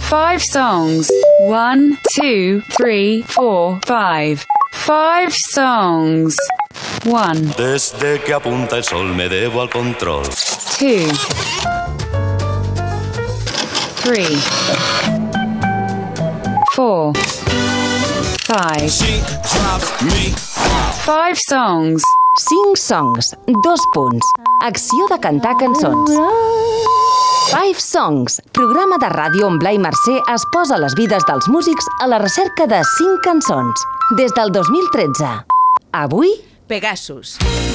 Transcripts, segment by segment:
5 songs. 1, 2, 3, 4, 5. 5 songs. 1. Desde que apunta el sol me debo al control. 2, 3, 4, 5. 5 songs. 5 songs, 2 punts. Acció de cantar cançons. 5 songs, programa de ràdio on Blai Mercè es posa les vides dels músics a la recerca de 5 cançons. Des del 2013. Avui, Pegasus.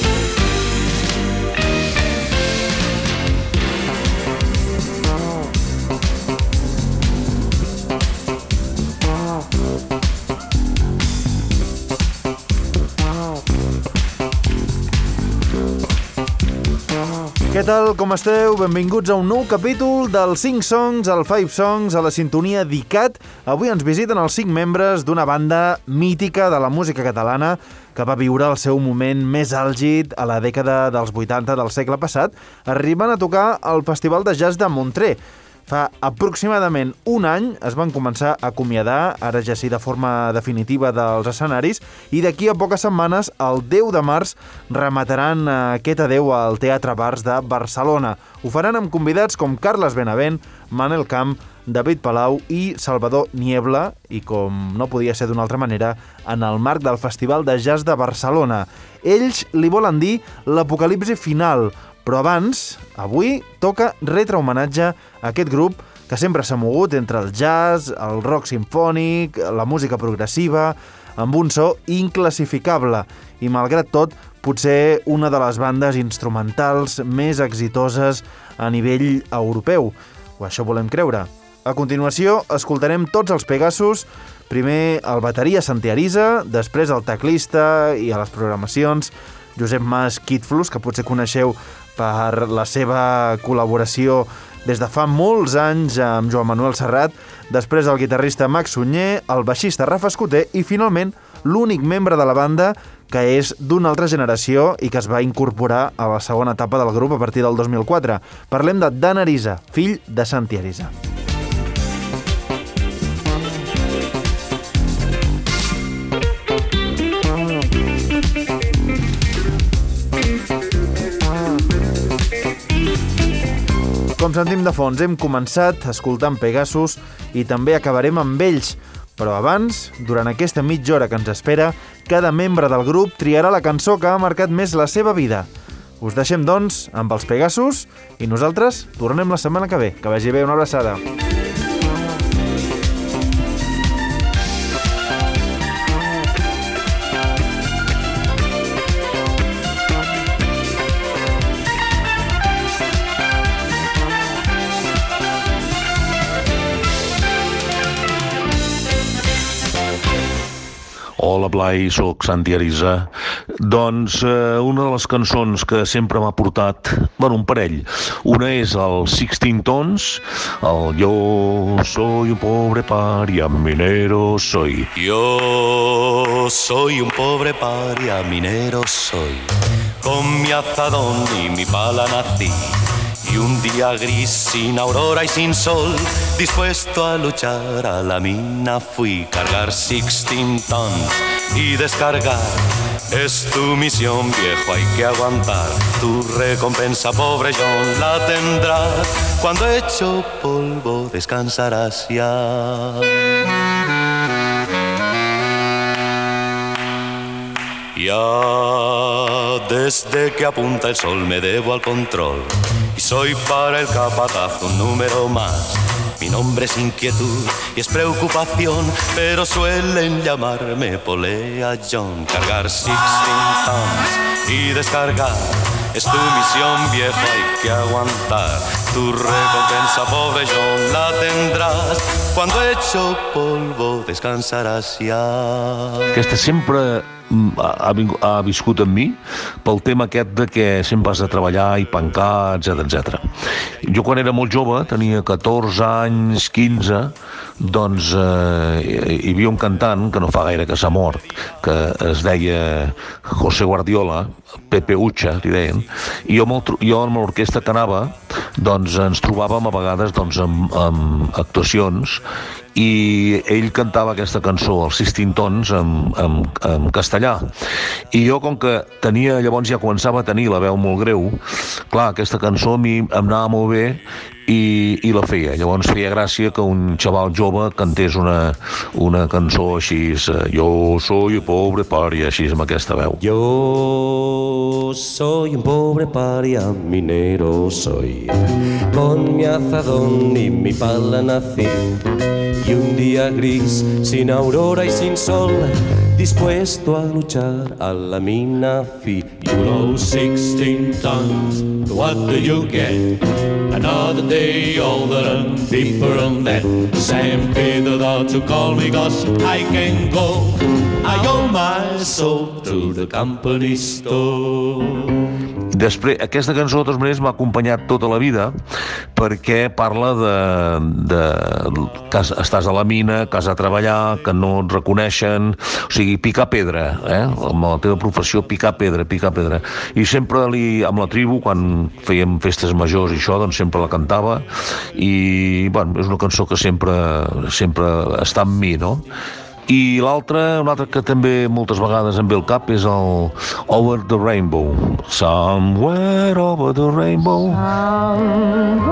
Què tal, com esteu? Benvinguts a un nou capítol del 5 Songs, el 5 Songs, a la sintonia d'ICAT. Avui ens visiten els 5 membres d'una banda mítica de la música catalana que va viure el seu moment més àlgid a la dècada dels 80 del segle passat, arribant a tocar al Festival de Jazz de Montreux. Fa aproximadament un any es van començar a acomiadar, ara ja sí de forma definitiva, dels escenaris, i d'aquí a poques setmanes, el 10 de març, remataran aquest adeu al Teatre Bars de Barcelona. Ho faran amb convidats com Carles Benavent, Manel Camp, David Palau i Salvador Niebla, i com no podia ser d'una altra manera, en el marc del Festival de Jazz de Barcelona. Ells li volen dir l'apocalipsi final, però abans, avui, toca retre homenatge a aquest grup que sempre s'ha mogut entre el jazz, el rock simfònic, la música progressiva, amb un so inclassificable i, malgrat tot, potser una de les bandes instrumentals més exitoses a nivell europeu. O això volem creure. A continuació, escoltarem tots els Pegasus, primer el bateria Santi Arisa, després el teclista i a les programacions Josep Mas Kitflus, que potser coneixeu per la seva col·laboració des de fa molts anys amb Joan Manuel Serrat, després el guitarrista Max Sunyer, el baixista Rafa Escoter i, finalment, l'únic membre de la banda que és d'una altra generació i que es va incorporar a la segona etapa del grup a partir del 2004. Parlem de Dan Arisa, fill de Santi Arisa. Com sentim de fons, hem començat escoltant Pegasus i també acabarem amb ells. Però abans, durant aquesta mitja hora que ens espera, cada membre del grup triarà la cançó que ha marcat més la seva vida. Us deixem, doncs, amb els Pegasus i nosaltres tornem la setmana que ve. Que vagi bé, una abraçada. Hola Blai, soc Santi Arisa. Doncs una de les cançons que sempre m'ha portat, un parell. Una és el 16 Tones, el Yo soy un pobre paria minero soy. Yo soy un pobre paria minero soy. Con mi azadón y mi pala nací. Y un día gris, sin aurora y sin sol, dispuesto a luchar a la mina fui. Cargar 16 tons y descargar es tu misión, viejo, hay que aguantar. Tu recompensa, pobre John, la tendrás. Cuando hecho polvo descansarás ya. Ya desde que apunta el sol me debo al control y soy para el capataz un número más. Mi nombre es inquietud y es preocupación, pero suelen llamarme Polea John. Cargar 16 tons y descargar es tu misión, viejo, hay que aguantar. Tu recompensa, pobre John, la tendrás. Cuando hecho polvo descansaràs ja. Aquesta sempre ha viscut amb mi pel tema aquest de que sempre has de treballar i pencar, etc. Jo quan era molt jove, tenia 14 anys, 15, doncs hi havia un cantant que no fa gaire que s'ha mort, que es deia José Guardiola, Pepe Ucha, li deien, i jo amb l'orquestra que anava doncs ens trobàvem a vegades doncs, amb actuacions i ell cantava aquesta cançó, els Sixteen Tons, en castellà. I jo, com que tenia, llavors ja començava a tenir la veu molt greu, clar, aquesta cançó a mi em anava molt bé i la feia. Llavors feia gràcia que un xaval jove cantés una cançó així, jo soy un pobre paria, així, amb aquesta veu. Yo soy un pobre paria, minero soy, con mi azadón y mi pala nací, y un día gris, sin aurora y sin sol, dispuesto a luchar a la mina fui. You load 16 tons, what do you get? Another day older and deeper on that. Sam Peter thought to call me, 'cause I can go. I owe my soul to the company store. Després, aquesta cançó, de totes maneres, m'ha acompanyat tota la vida perquè parla que estàs a la mina, que has de treballar, que no et reconeixen, o sigui, picar pedra, amb la teva professió, picar pedra. I sempre amb la tribu, quan fèiem festes majors i això, doncs sempre la cantava i, bueno, és una cançó que sempre està amb mi, no? I l'altra, una altra que també moltes vegades em ve al cap és el Over the Rainbow. Somewhere over the rainbow. Somewhere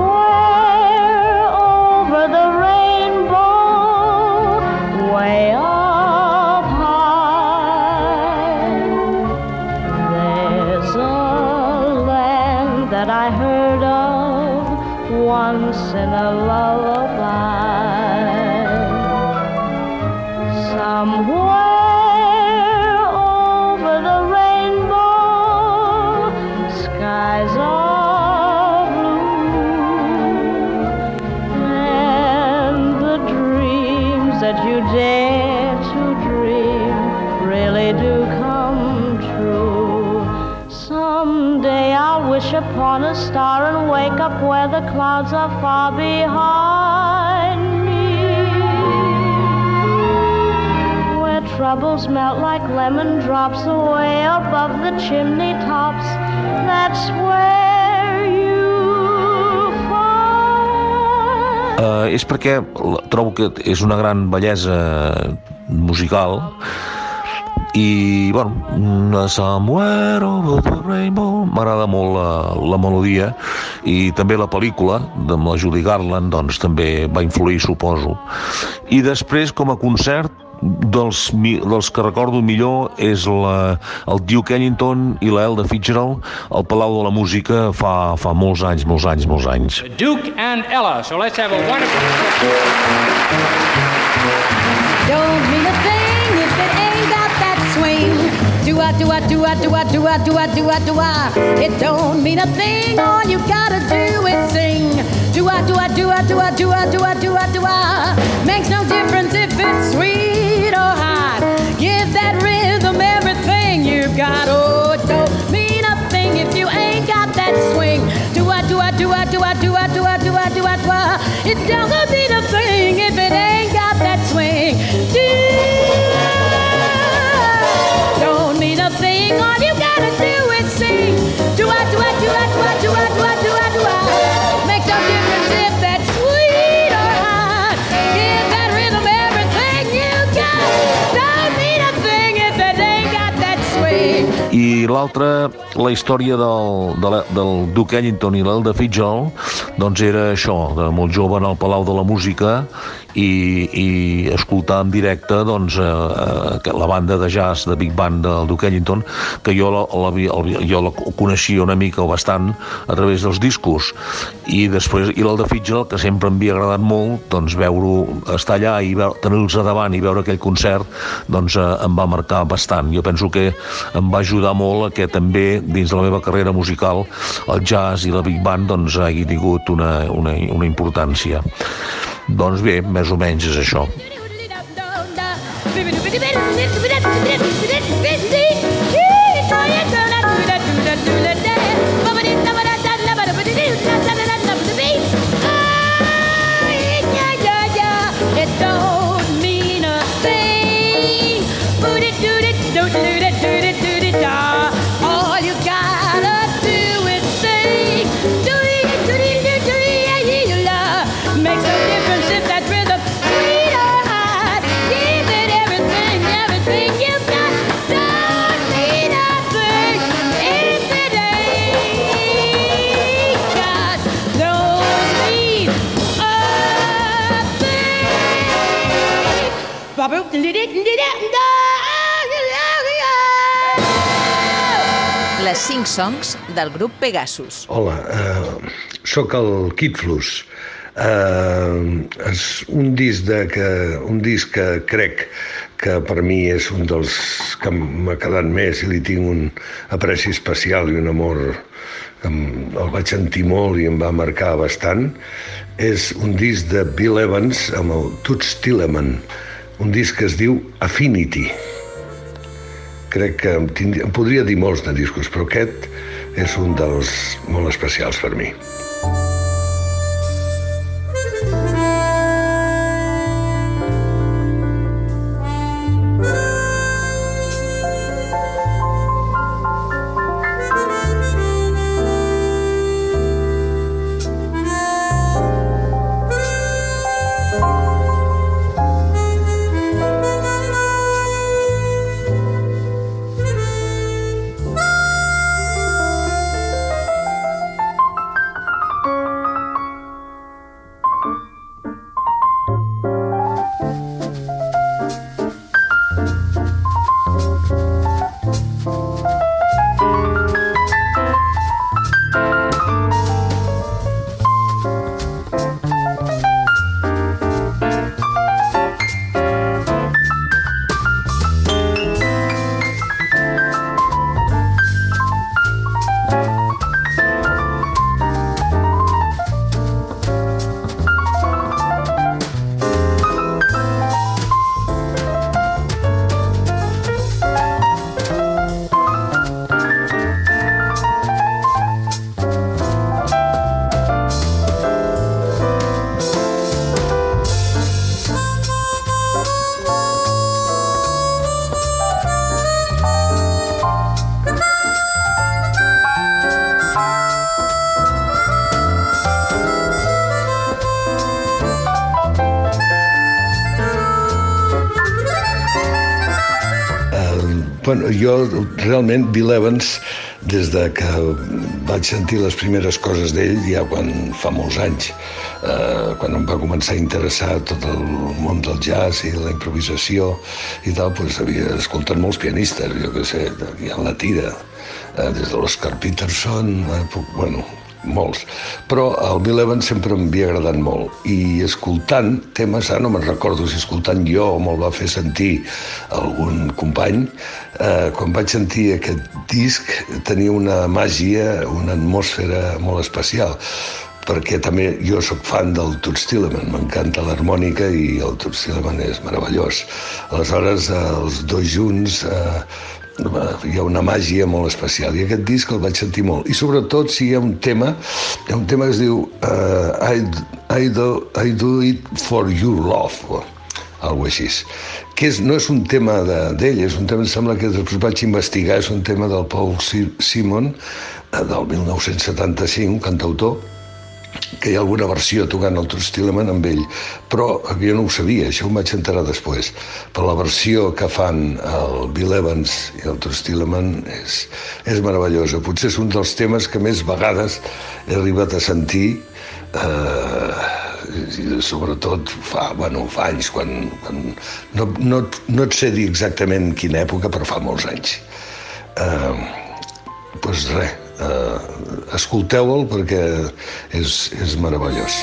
over the rainbow, way up high, there's a land that I heard of once in a lullaby. Somewhere over the rainbow, skies are blue, and the dreams that you dare to dream really do come true. Someday I'll wish upon a star and wake up where the clouds are far behind me, troubles melt like lemon drops away above the chimney tops. That's where you find. És perquè trobo que és una gran bellesa musical i, bueno, Somewhere over the rainbow, m'agrada molt la melodia, i també la pel·lícula amb la Judy Garland doncs també va influir, suposo. I després, com a concert, dels que recordo millor és el Duke Ellington i la Ella Fitzgerald al Palau de la Música fa molts anys. Duke and Ella, so let's have a wonderful... Don't mean a thing if it ain't got that swing. Do-a, do-a, do-a, do-a, do-a, do-a, do-a, do-a. It don't mean a thing, all you gotta do is sing. Do-a, do-a, do-a, do-a, do-a, do-a, do-a, do-a. Makes no difference if it's sweet or hot. Give that rhythm everything you've got. Oh, it don't mean a thing if you ain't got that swing. Do-a, do-a, do-a, do-a, do-a, do-a, do-a, do-a, do-a. It don't mean a thing if it ain't got that swing. Don't mean a thing, all you gotta do is sing. Do-a, do-a, do-a, do-a, do-a, do-a, do-a, do-a. Makes no difference if that's sweet or hot. Give that rhythm everything you got. Don't mean a thing if it ain't got that swing. I l'altra, la història del Duke Ellington i l'Ella Fitzgerald, doncs era això, de molt jove en el Palau de la Música i escoltar en directe doncs, la banda de jazz de Big Band del Duke Ellington, que jo la coneixia una mica o bastant a través dels discos, i després l'Ella Fitzgerald, que sempre em havia agradat molt, doncs estar allà i tenir-los a davant i veure aquell concert, doncs em va marcar bastant. Jo penso que em va ajudar molt a que també dins de la meva carrera musical el jazz i la Big Band doncs hagi tingut una importància. Doncs bé, més o menys és això. All you gotta do is sing. Do it, do it, do it. Les 5 songs del grup Pegasus. Hola, sóc el Kid Flus. És un disc que crec que per mi és un dels que m'ha quedat més i li tinc un apreci especial i un amor que el vaig sentir molt i em va marcar bastant. És un disc de Bill Evans amb el Toots Thielemans, un disc que es diu Affinity. Crec que em podria dir molts de discos, però aquest és un dels molt especials per mi. Bueno, jo realment Bill Evans, des de que vaig sentir les primeres coses d'ell, ja fa molts anys, quan em va començar a interessar tot el món del jazz i la improvisació i tal, doncs havia escoltat molts pianistes, jo què sé, hi ha la tira, des de l'Oscar Peterson, bueno, molts, però el Bill Evans sempre m'havia agradat molt i escoltant temes, no me'n recordo si escoltant jo o me'l va fer sentir algun company, quan vaig sentir aquest disc tenia una màgia, una atmosfera molt especial, perquè també jo sóc fan del Toots Thielemans, m'encanta l'harmònica i el Toots Thielemans és meravellós. Aleshores, els dos junts hi ha una màgia molt especial i aquest disc el vaig sentir molt i sobretot si hi ha un tema que es diu I do it for your love o alguna cosa així, que no és un tema d'ell, és un tema, em sembla que després vaig investigar, és un tema del Paul Simon del 1975, cantautor, que hi ha alguna versió tocant el Toots Thielemans amb ell, però jo no ho sabia, això ho vaig enterar després. Però la versió que fan el Bill Evans i el Toots Thielemans és meravellosa. Potser és un dels temes que més vegades he arribat a sentir, sobretot fa anys, quan no et sé dir exactament quina època, però fa molts anys. Doncs res, escolteu-el perquè és meravellós.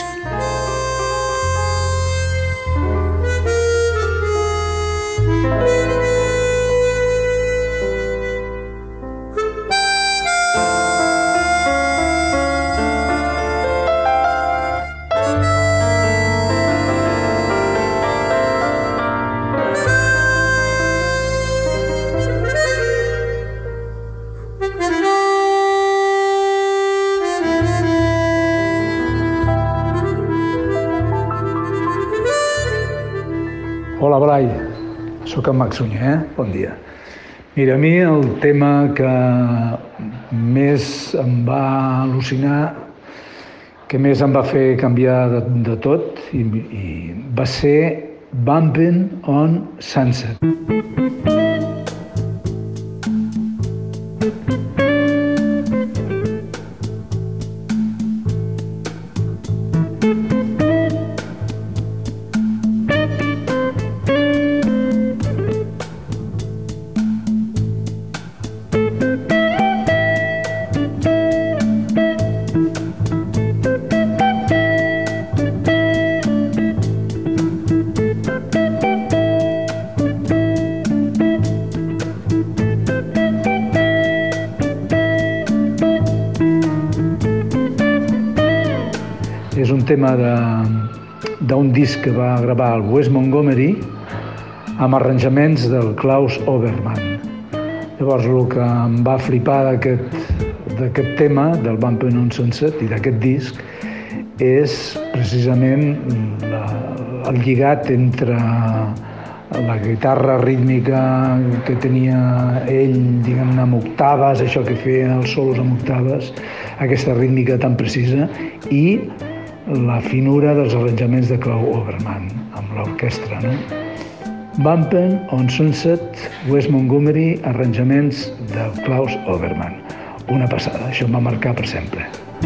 Hola, Blai. Soc en Max Sunyer, bon dia. Mira, a mi el tema que més em va al·lucinar, que més em va fer canviar de tot, i va ser Bumpin' on Sunset. tema d'un disc que va gravar el Wes Montgomery amb arranjaments del Klaus Obermann. Llavors, el que em va flipar d'aquest tema, del Bumpin' on Sunset, i d'aquest disc, és precisament el lligat entre la guitarra rítmica que tenia ell, diguem-ne, amb octaves, això que feien els solos amb octaves, aquesta rítmica tan precisa, i la finura dels arranjaments de Klaus Obermann, amb l'orquestra, no? Bumpin' on Sunset, Wes Montgomery, arranjaments de Klaus Obermann. Una passada, això em va marcar per sempre.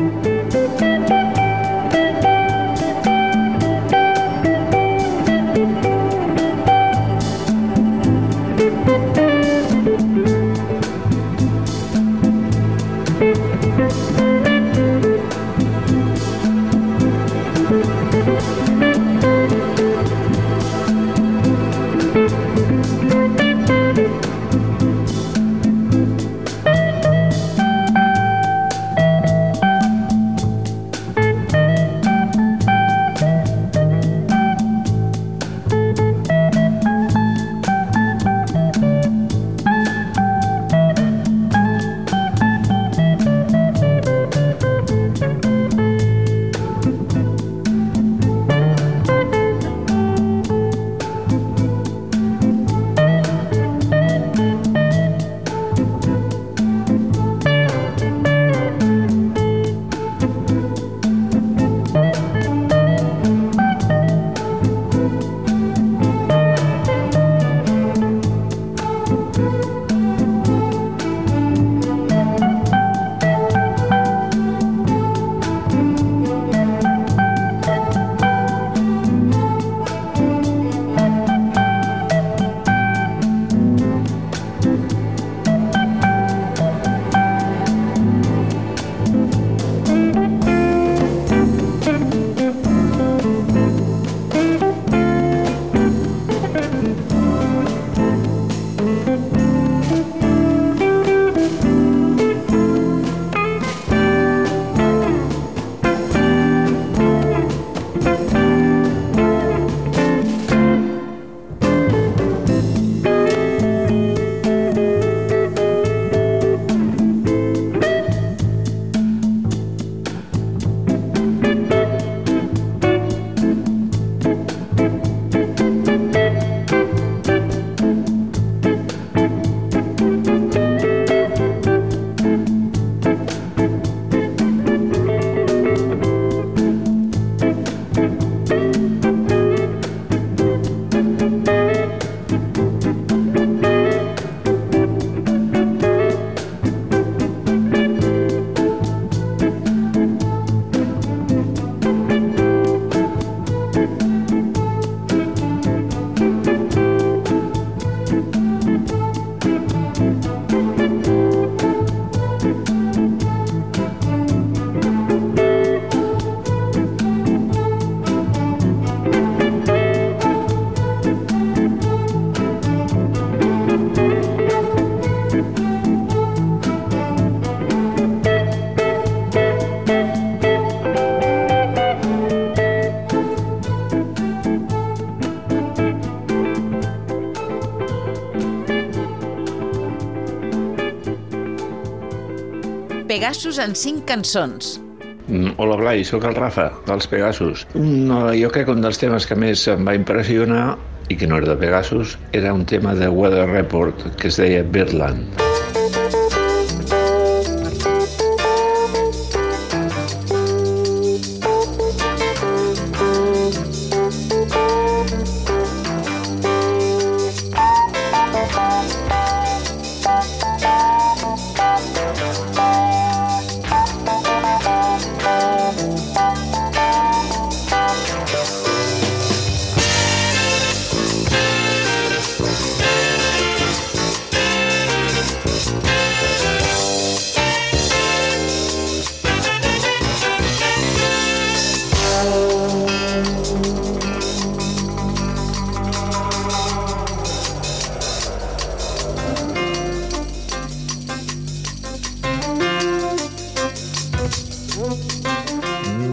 Pegasus en 5 cançons. Hola Blai, sóc el Rafa, dels Pegasus. Jo crec que un dels temes que més em va impressionar, i que no era de Pegasus, era un tema de Weather Report que es deia Birdland.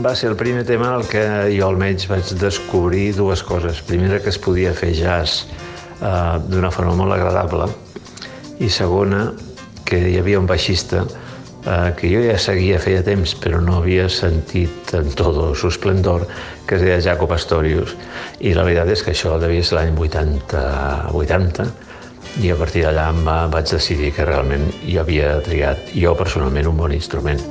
va ser el primer tema en el que jo almenys vaig descobrir dues coses. Primera, que es podia fer jazz d'una forma molt agradable, i segona, que hi havia un baixista que jo ja seguia feia temps, però no havia sentit en todo su esplendor, que es deia Jaco Pastorius. I la veritat és que això devia ser l'any 80, i a partir d'allà vaig decidir que realment jo havia triat, jo personalment, un bon instrument.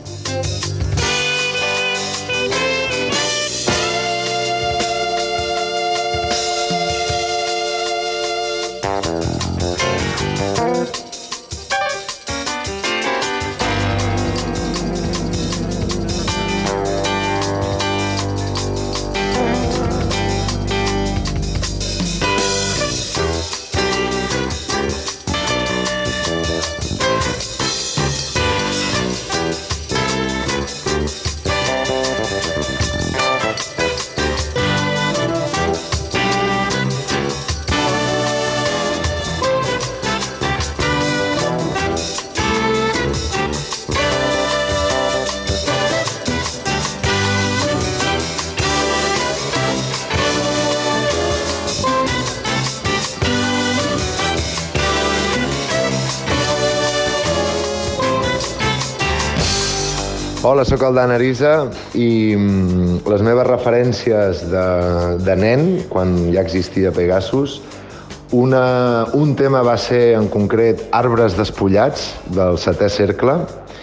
Hola, sóc el Dan Arisa i les meves referències de nen, quan ja existia Pegasus, un tema va ser en concret Arbres despullats, del Setè Cercle,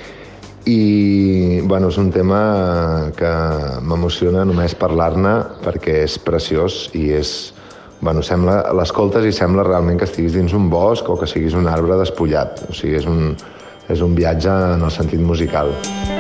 i bueno, és un tema que m'emociona només parlar-ne perquè és preciós i és, bueno, l'escoltes i sembla realment que estiguis dins un bosc o que siguis un arbre despullat. O sigui, és un viatge en el sentit musical.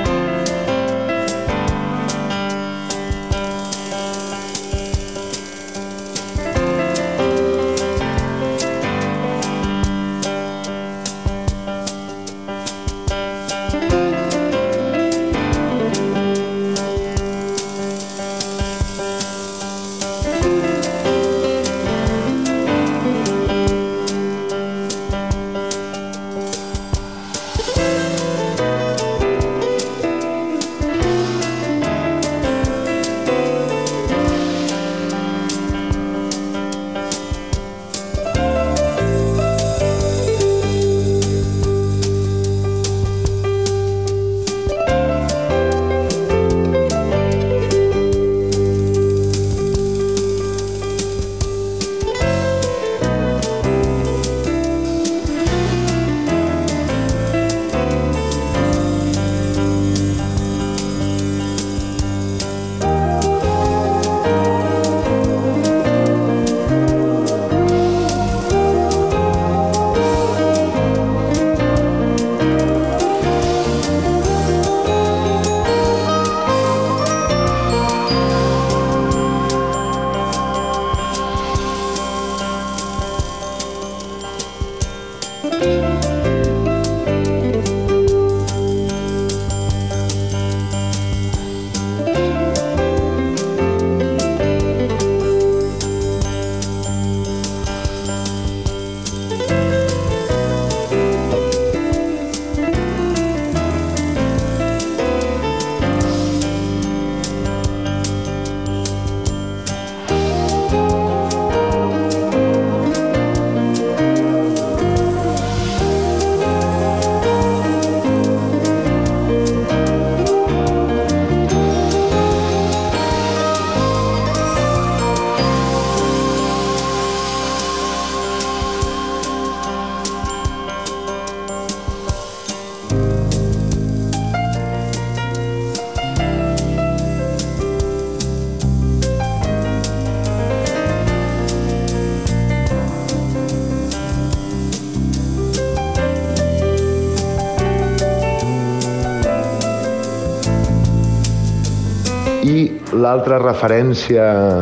I l'altra referència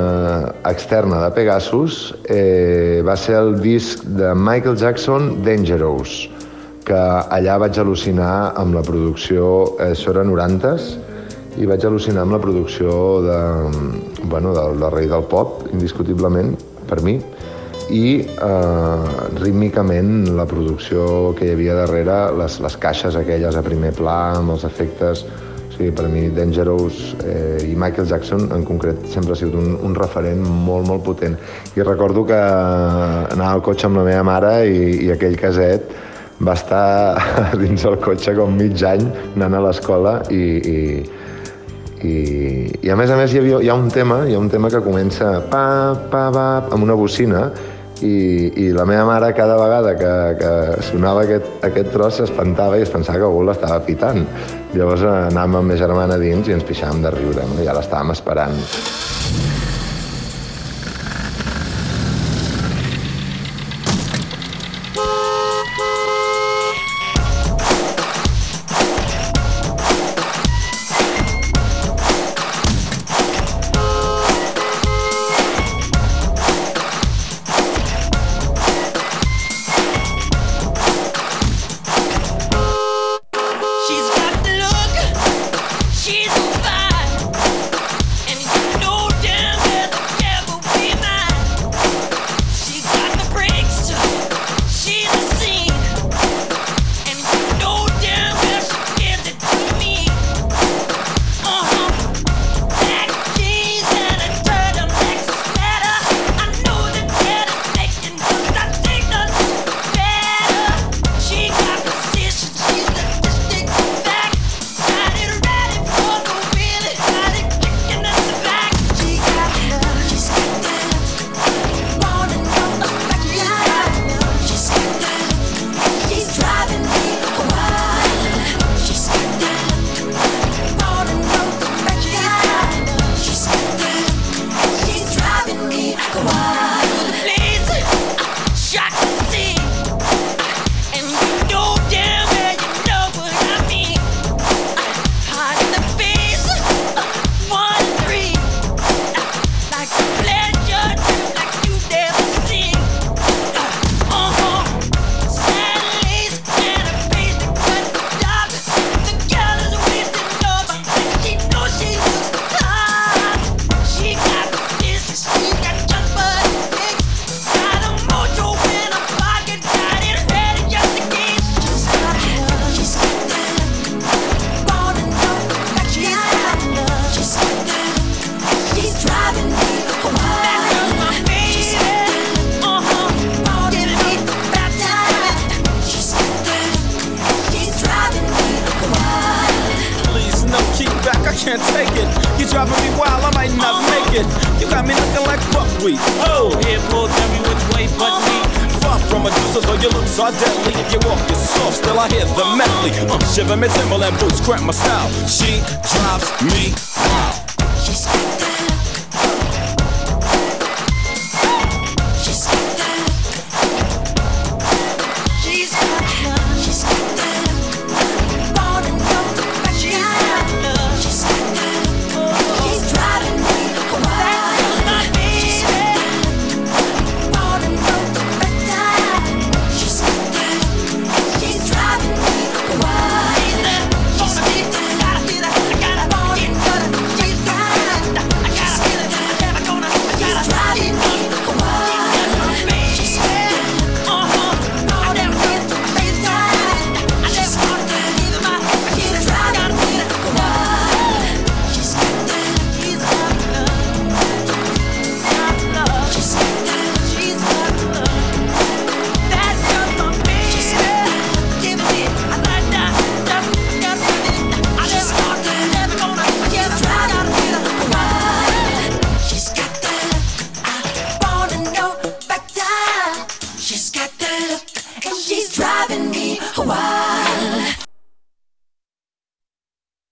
externa de Pegasus va ser el disc de Michael Jackson, Dangerous, que allà vaig al·lucinar amb la producció, això era 90s, i vaig al·lucinar amb la producció del rei del pop, indiscutiblement, per mi, i rítmicament la producció que hi havia darrere, les caixes aquelles a primer pla, amb els efectes, o O sigui, per mi Dangerous i Michael Jackson en concret sempre ha sigut un referent molt, molt potent. I recordo que anava al cotxe amb la meva mare i aquell caset va estar dins el cotxe com mig any anant a l'escola i a més hi ha un tema que comença amb una bocina i la meva mare cada vegada que sonava aquest tros s'espantava i es pensava que algú l'estava pitant. Llavors anàvem amb ma germana dins i ens pixàvem de riure, no? Ja l'estàvem esperant. can't take it. You're driving me wild, I might not make it. You got me looking like buckwheat. Oh, here pulled every which way but me. Far from a deuce, though your looks are deadly. You walk, you're soft, still I hear the medley. Shiver me Timberland boots, cramp my style. She drives me wild.